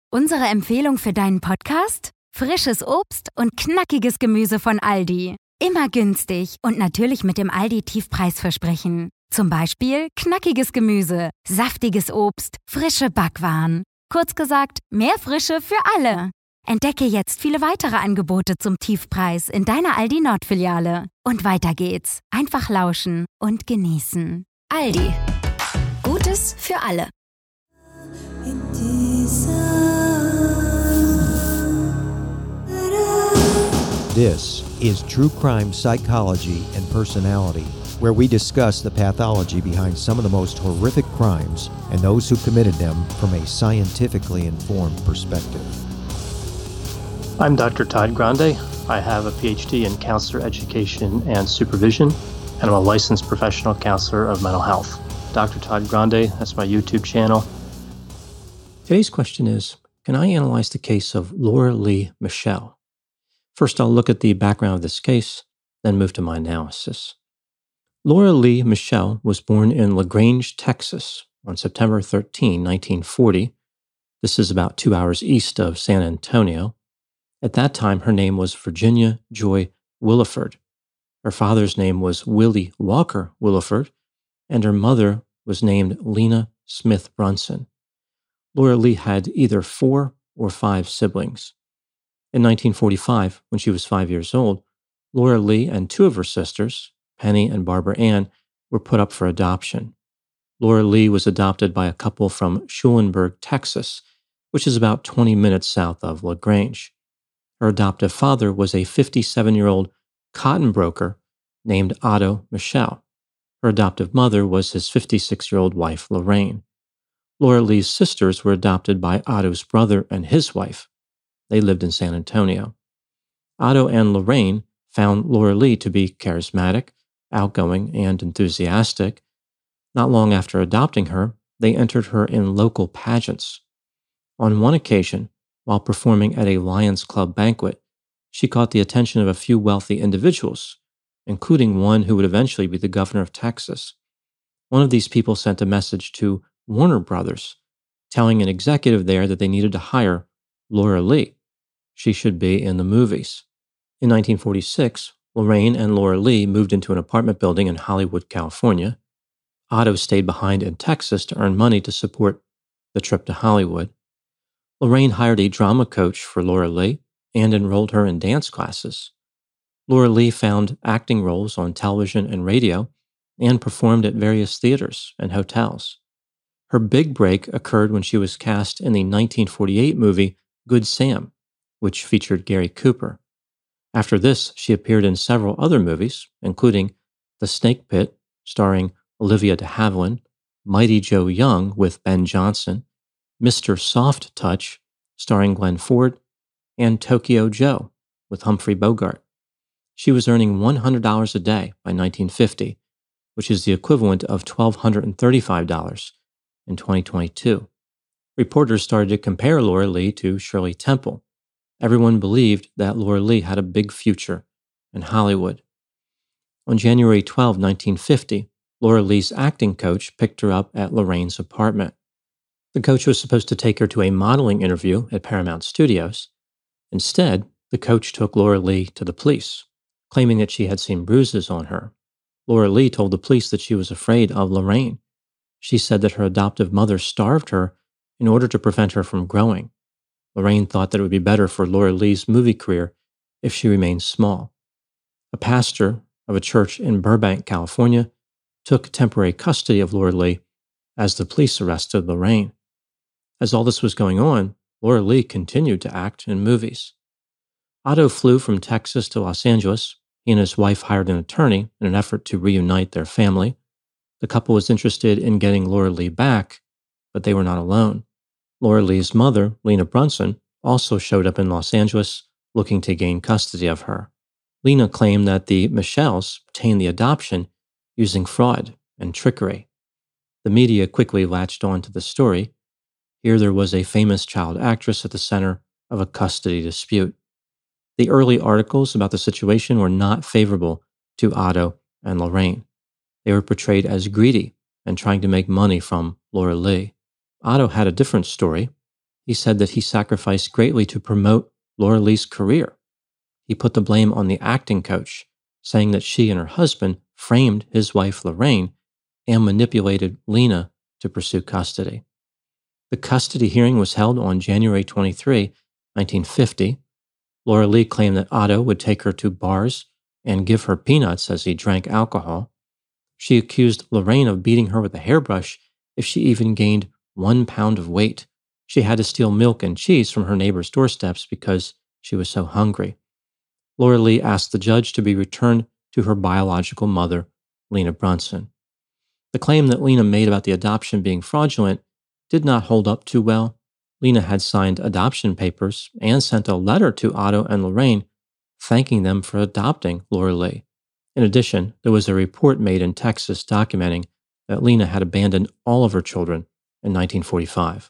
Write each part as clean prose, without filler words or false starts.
Unsere Empfehlung für deinen Podcast? Frisches Obst und knackiges Gemüse von Aldi. Immer günstig und natürlich mit dem Aldi-Tiefpreisversprechen. Zum Beispiel knackiges Gemüse, saftiges Obst, frische Backwaren. Kurz gesagt, mehr Frische für alle. Entdecke jetzt viele weitere Angebote zum Tiefpreis in deiner Aldi Nord-Filiale. Und weiter geht's. Einfach lauschen und genießen. Aldi. Gutes für alle. This is True Crime Psychology and Personality, where we discuss the pathology behind some of the most horrific crimes and those who committed them from a scientifically informed perspective. I'm Dr. Todd Grande. I have a PhD in counselor education and supervision, and I'm a licensed professional counselor of mental health. Dr. Todd Grande, that's my YouTube channel. Today's question is, can I analyze the case of Laura Lee Michelle? First, I'll look at the background of this case, then move to my analysis. Laura Lee Michelle was born in LaGrange, Texas on September 13, 1940. This is about 2 hours east of San Antonio. At that time, her name was Virginia Joy Williford. Her father's name was Willie Walker Williford, and her mother was named Lena Smith Brunson. Laura Lee had either 4 or 5 siblings. In 1945, when she was 5 years old, Laura Lee and 2 of her sisters, Penny and Barbara Ann, were put up for adoption. Laura Lee was adopted by a couple from Schulenburg, Texas, which is about 20 minutes south of LaGrange. Her adoptive father was a 57-year-old cotton broker named Otto Michelle. Her adoptive mother was his 56-year-old wife, Lorraine. Laura Lee's sisters were adopted by Otto's brother and his wife. They lived in San Antonio. Otto and Lorraine found Laura Lee to be charismatic, outgoing, and enthusiastic. Not long after adopting her, they entered her in local pageants. On one occasion, while performing at a Lions Club banquet, she caught the attention of a few wealthy individuals, including one who would eventually be the governor of Texas. One of these people sent a message to Warner Brothers, telling an executive there that they needed to hire Laura Lee. She should be in the movies. In 1946, Lorraine and Laura Lee moved into an apartment building in Hollywood, California. Otto stayed behind in Texas to earn money to support the trip to Hollywood. Lorraine hired a drama coach for Laura Lee and enrolled her in dance classes. Laura Lee found acting roles on television and radio and performed at various theaters and hotels. Her big break occurred when she was cast in the 1948 movie Good Sam, which featured Gary Cooper. After this, she appeared in several other movies, including The Snake Pit, starring Olivia de Havilland, Mighty Joe Young with Ben Johnson, Mr. Soft Touch, starring Glenn Ford, and Tokyo Joe with Humphrey Bogart. She was earning $100 a day by 1950, which is the equivalent of $1,235 in 2022. Reporters started to compare Laura Lee to Shirley Temple. Everyone believed that Laura Lee had a big future in Hollywood. On January 12, 1950, Laura Lee's acting coach picked her up at Lorraine's apartment. The coach was supposed to take her to a modeling interview at Paramount Studios. Instead, the coach took Laura Lee to the police, claiming that she had seen bruises on her. Laura Lee told the police that she was afraid of Lorraine. She said that her adoptive mother starved her in order to prevent her from growing. Lorraine thought that it would be better for Laura Lee's movie career if she remained small. A pastor of a church in Burbank, California, took temporary custody of Laura Lee as the police arrested Lorraine. As all this was going on, Laura Lee continued to act in movies. Otto flew from Texas to Los Angeles. He and his wife hired an attorney in an effort to reunite their family. The couple was interested in getting Laura Lee back, but they were not alone. Laura Lee's mother, Lena Brunson, also showed up in Los Angeles looking to gain custody of her. Lena claimed that the Michelles obtained the adoption using fraud and trickery. The media quickly latched on to the story. Here there was a famous child actress at the center of a custody dispute. The early articles about the situation were not favorable to Otto and Lorraine. They were portrayed as greedy and trying to make money from Laura Lee. Otto had a different story. he said that he sacrificed greatly to promote Laura Lee's career. He put the blame on the acting coach, saying that she and her husband framed his wife Lorraine and manipulated Lena to pursue custody. The custody hearing was held on January 23, 1950. Laura Lee claimed that Otto would take her to bars and give her peanuts as he drank alcohol. She accused Lorraine of beating her with a hairbrush if she even gained 1 pound of weight. She had to steal milk and cheese from her neighbor's doorsteps because she was so hungry. Laura Lee asked the judge to be returned to her biological mother, Lena Brunson. The claim that Lena made about the adoption being fraudulent did not hold up too well. Lena had signed adoption papers and sent a letter to Otto and Lorraine thanking them for adopting Laura Lee. In addition, there was a report made in Texas documenting that Lena had abandoned all of her children in 1945.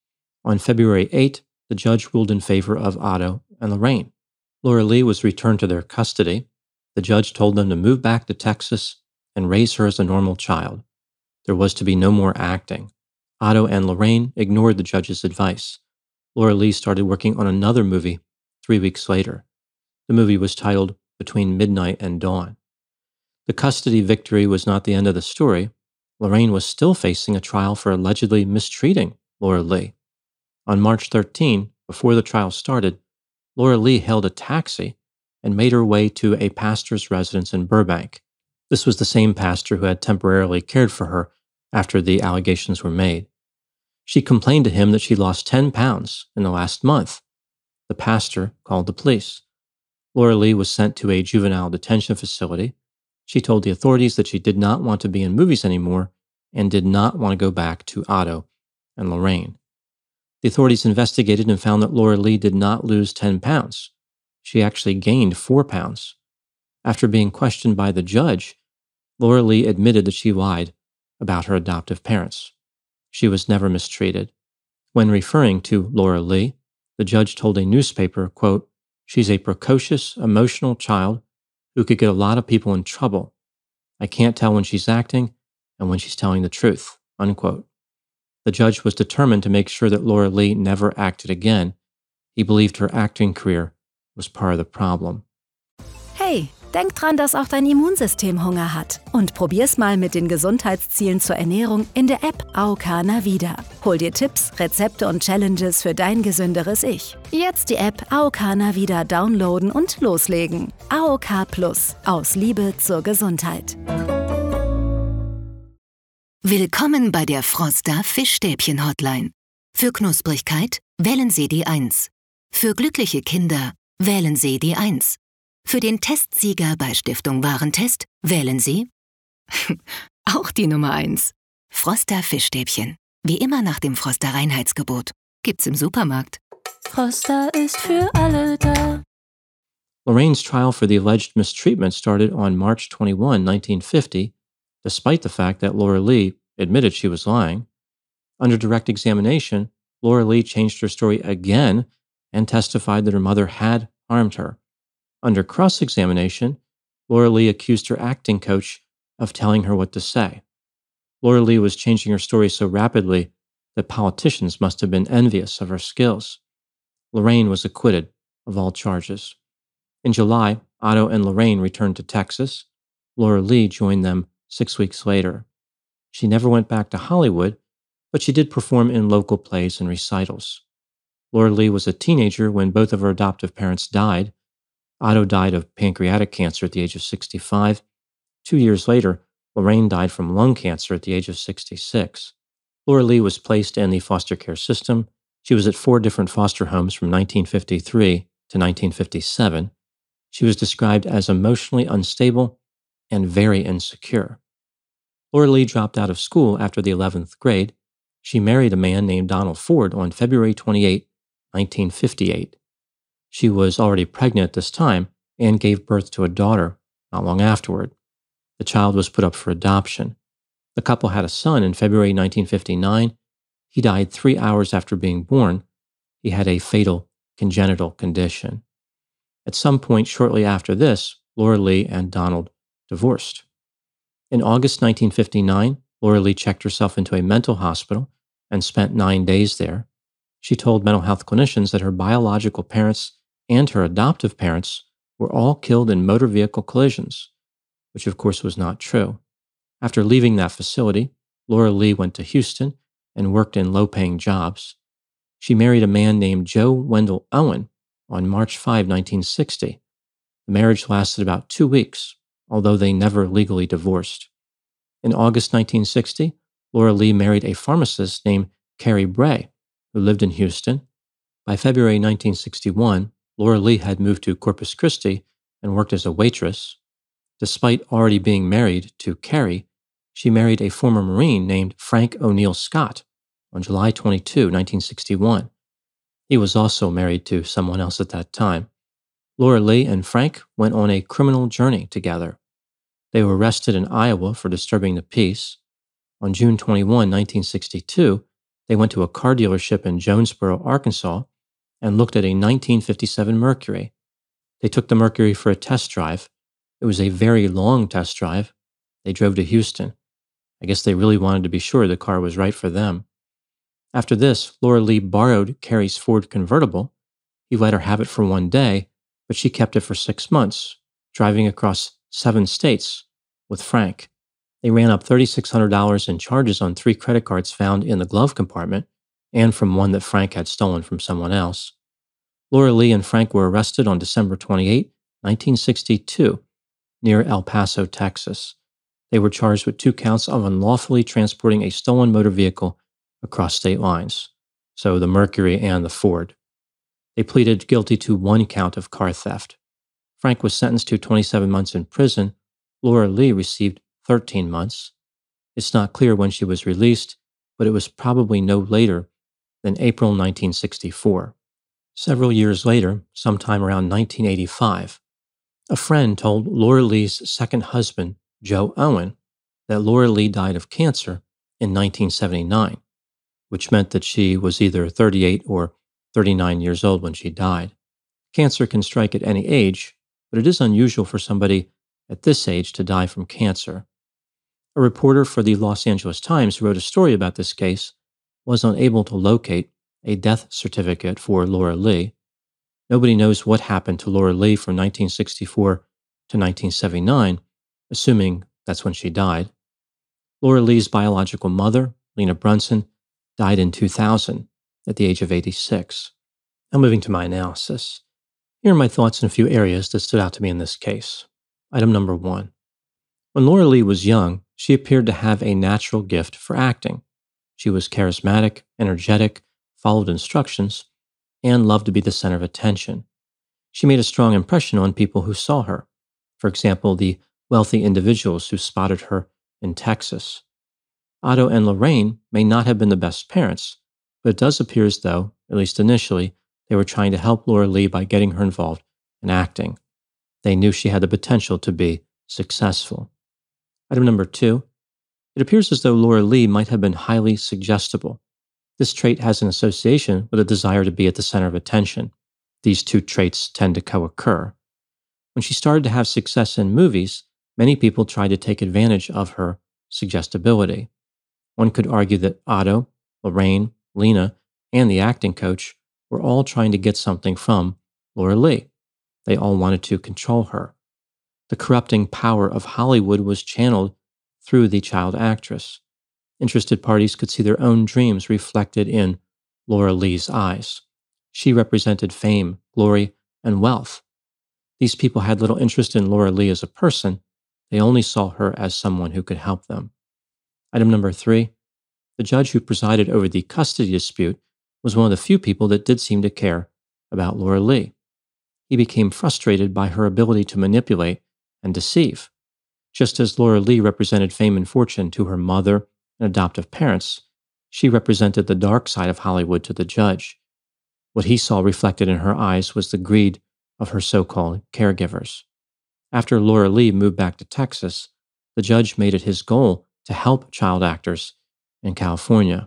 On February 8, the judge ruled in favor of Otto and Lorraine. Laura Lee was returned to their custody. The judge told them to move back to Texas and raise her as a normal child. There was to be no more acting. Otto and Lorraine ignored the judge's advice. Laura Lee started working on another movie 3 weeks later. The movie was titled Between Midnight and Dawn. The custody victory was not the end of the story. Lorraine was still facing a trial for allegedly mistreating Laura Lee. On March 13, before the trial started, Laura Lee hailed a taxi and made her way to a pastor's residence in Burbank. This was the same pastor who had temporarily cared for her after the allegations were made. She complained to him that she lost 10 pounds in the last month. The pastor called the police. Laura Lee was sent to a juvenile detention facility. She told the authorities that she did not want to be in movies anymore and did not want to go back to Otto and Lorraine. The authorities investigated and found that Laura Lee did not lose 10 pounds. She actually gained 4 pounds. After being questioned by the judge, Laura Lee admitted that she lied about her adoptive parents. She was never mistreated. When referring to Laura Lee, the judge told a newspaper, quote, "She's a precocious, emotional child who could get a lot of people in trouble. I can't tell when she's acting and when she's telling the truth," unquote. The judge was determined to make sure that Laura Lee never acted again. He believed her acting career was part of the problem. Hey, denk dran, dass auch dein Immunsystem Hunger hat. Und probier's mal mit den Gesundheitszielen zur Ernährung in der App AOK Navida. Hol dir Tipps, Rezepte und Challenges für dein gesünderes Ich. Jetzt die App AOK Navida downloaden und loslegen. AOK Plus. Aus Liebe zur Gesundheit. Willkommen bei der Froster Fischstäbchen-Hotline. Für Knusprigkeit wählen Sie die 1. Für glückliche Kinder wählen Sie die 1. Für den Testsieger bei Stiftung Warentest wählen Sie auch die Nummer 1. Froster Fischstäbchen. Wie immer nach dem Froster Reinheitsgebot. Gibt's im Supermarkt. Froster ist für alle da. Lorraine's trial for the alleged mistreatment started on March 21, 1950, despite the fact that Laura Lee admitted she was lying. Under direct examination, Laura Lee changed her story again and testified that her mother had harmed her. Under cross-examination, Laura Lee accused her acting coach of telling her what to say. Laura Lee was changing her story so rapidly that politicians must have been envious of her skills. Lorraine was acquitted of all charges. In July, Otto and Lorraine returned to Texas. Laura Lee joined them 6 weeks later. She never went back to Hollywood, but she did perform in local plays and recitals. Laura Lee was a teenager when both of her adoptive parents died. Otto died of pancreatic cancer at the age of 65. 2 years later, Lorraine died from lung cancer at the age of 66. Laura Lee was placed in the foster care system. She was at 4 different foster homes from 1953 to 1957. She was described as emotionally unstable and very insecure. Laura Lee dropped out of school after the 11th grade. She married a man named Donald Ford on February 28, 1958. She was already pregnant at this time and gave birth to a daughter not long afterward. The child was put up for adoption. The couple had a son in February 1959. He died 3 hours after being born. He had a fatal congenital condition. At some point shortly after this, Laura Lee and Donald divorced. In August 1959, Laura Lee checked herself into a mental hospital and spent 9 days there. She told mental health clinicians that her biological parents and her adoptive parents were all killed in motor vehicle collisions, which of course was not true. After leaving that facility, Laura Lee went to Houston and worked in low-paying jobs. She married a man named Joe Wendell Owen on March 5, 1960. The marriage lasted about 2 weeks, although they never legally divorced. In August 1960, Laura Lee married a pharmacist named Carrie Bray, who lived in Houston. By February 1961, Laura Lee had moved to Corpus Christi and worked as a waitress. Despite already being married to Carrie, she married a former Marine named Frank O'Neill Scott on July 22, 1961. He was also married to someone else at that time. Laura Lee and Frank went on a criminal journey together. They were arrested in Iowa for disturbing the peace. On June 21, 1962, they went to a car dealership in Jonesboro, Arkansas, and looked at a 1957 Mercury. They took the Mercury for a test drive. It was a very long test drive. They drove to Houston. I guess they really wanted to be sure the car was right for them. After this, Laura Lee borrowed Carrie's Ford convertible. He let her have it for 1 day, but she kept it for 6 months, driving across 7 states with Frank. They ran up $3,600 in charges on 3 credit cards found in the glove compartment and from one that Frank had stolen from someone else. Laura Lee and Frank were arrested on December 28, 1962, near El Paso, Texas. They were charged with 2 counts of unlawfully transporting a stolen motor vehicle across state lines, so the Mercury and the Ford. They pleaded guilty to 1 count of car theft. Frank was sentenced to 27 months in prison. Laura Lee received 13 months. It's not clear when she was released, but it was probably no later than April 1964. Several years later, sometime around 1985, a friend told Laura Lee's second husband, Joe Owen, that Laura Lee died of cancer in 1979, which meant that she was either 38 or 39 years old when she died. Cancer can strike at any age, but it is unusual for somebody at this age to die from cancer. A reporter for the Los Angeles Times who wrote a story about this case was unable to locate a death certificate for Laura Lee. Nobody knows what happened to Laura Lee from 1964 to 1979, assuming that's when she died. Laura Lee's biological mother, Lena Brunson, died in 2000 at the age of 86. Now moving to my analysis. Here are my thoughts in a few areas that stood out to me in this case. Item number 1. When Laura Lee was young, she appeared to have a natural gift for acting. She was charismatic, energetic, followed instructions, and loved to be the center of attention. She made a strong impression on people who saw her. For example, the wealthy individuals who spotted her in Texas. Otto and Lorraine may not have been the best parents, but it does appear as though, at least initially, they were trying to help Laura Lee by getting her involved in acting. They knew she had the potential to be successful. Item number 2. It appears as though Laura Lee might have been highly suggestible. This trait has an association with a desire to be at the center of attention. These 2 traits tend to co-occur. When she started to have success in movies, many people tried to take advantage of her suggestibility. One could argue that Otto, Lorraine, Lena, and the acting coach were all trying to get something from Laura Lee. They all wanted to control her. The corrupting power of Hollywood was channeled through the child actress. Interested parties could see their own dreams reflected in Laura Lee's eyes. She represented fame, glory, and wealth. These people had little interest in Laura Lee as a person. They only saw her as someone who could help them. Item number 3. The judge who presided over the custody dispute was one of the few people that did seem to care about Laura Lee. He became frustrated by her ability to manipulate and deceive. Just as Laura Lee represented fame and fortune to her mother and adoptive parents, she represented the dark side of Hollywood to the judge. What he saw reflected in her eyes was the greed of her so-called caregivers. After Laura Lee moved back to Texas, the judge made it his goal to help child actors in California.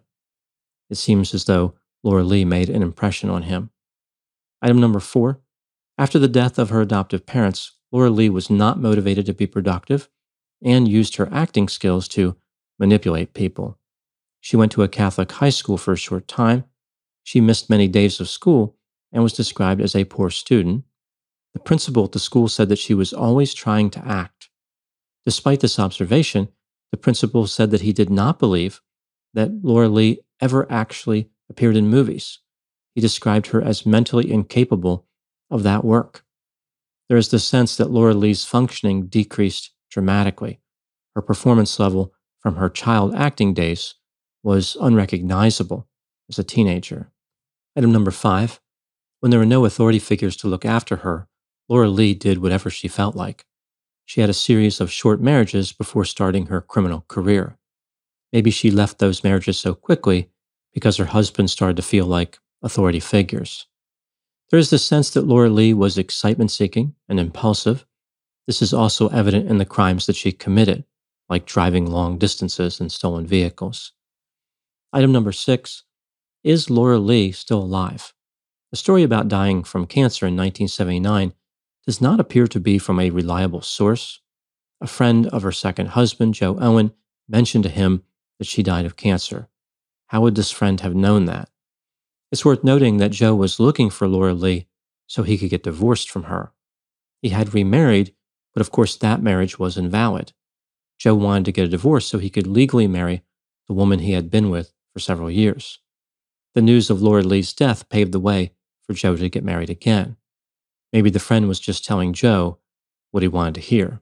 It seems as though Laura Lee made an impression on him. Item number 4. After the death of her adoptive parents, Laura Lee was not motivated to be productive and used her acting skills to manipulate people. She went to a Catholic high school for a short time. She missed many days of school and was described as a poor student. The principal at the school said that she was always trying to act. Despite this observation, the principal said that he did not believe that Laura Lee ever actually appeared in movies. He described her as mentally incapable of that work. There is the sense that Laura Lee's functioning decreased dramatically. Her performance level from her child acting days was unrecognizable as a teenager. Item number 5. When there were no authority figures to look after her, Laura Lee did whatever she felt like. She had a series of short marriages before starting her criminal career. Maybe she left those marriages so quickly because her husband started to feel like authority figures. There is the sense that Laura Lee was excitement-seeking and impulsive. This is also evident in the crimes that she committed, like driving long distances in stolen vehicles. Item number 6. Is Laura Lee still alive? The story about dying from cancer in 1979 does not appear to be from a reliable source. A friend of her second husband, Joe Owen, mentioned to him that she died of cancer. How would this friend have known that? It's worth noting that Joe was looking for Laura Lee so he could get divorced from her. He had remarried, but of course that marriage was invalid. Joe wanted to get a divorce so he could legally marry the woman he had been with for several years. The news of Laura Lee's death paved the way for Joe to get married again. Maybe the friend was just telling Joe what he wanted to hear.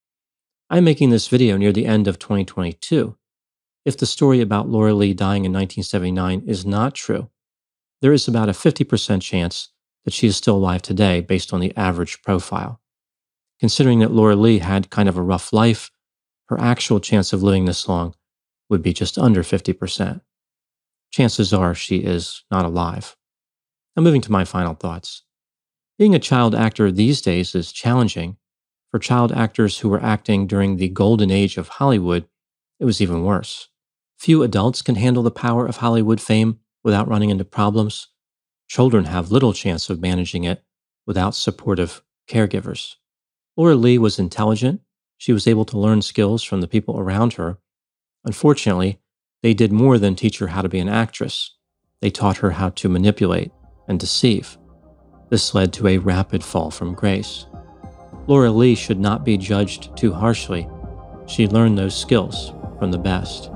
I'm making this video near the end of 2022. If the story about Laura Lee dying in 1979 is not true, there is about a 50% chance that she is still alive today based on the average profile. Considering that Laura Lee had kind of a rough life, her actual chance of living this long would be just under 50%. Chances are she is not alive. Now moving to my final thoughts. Being a child actor these days is challenging. For child actors who were acting during the golden age of Hollywood, it was even worse. Few adults can handle the power of Hollywood fame without running into problems. Children have little chance of managing it without supportive caregivers. Laura Lee was intelligent. She was able to learn skills from the people around her. Unfortunately, they did more than teach her how to be an actress. They taught her how to manipulate and deceive. This led to a rapid fall from grace. Laura Lee should not be judged too harshly. She learned those skills from the best.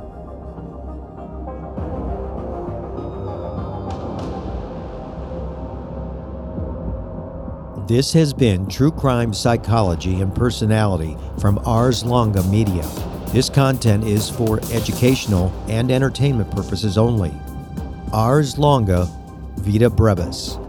This has been True Crime Psychology and Personality from Ars Longa Media. This content is for educational and entertainment purposes only. Ars Longa, Vita Brevis.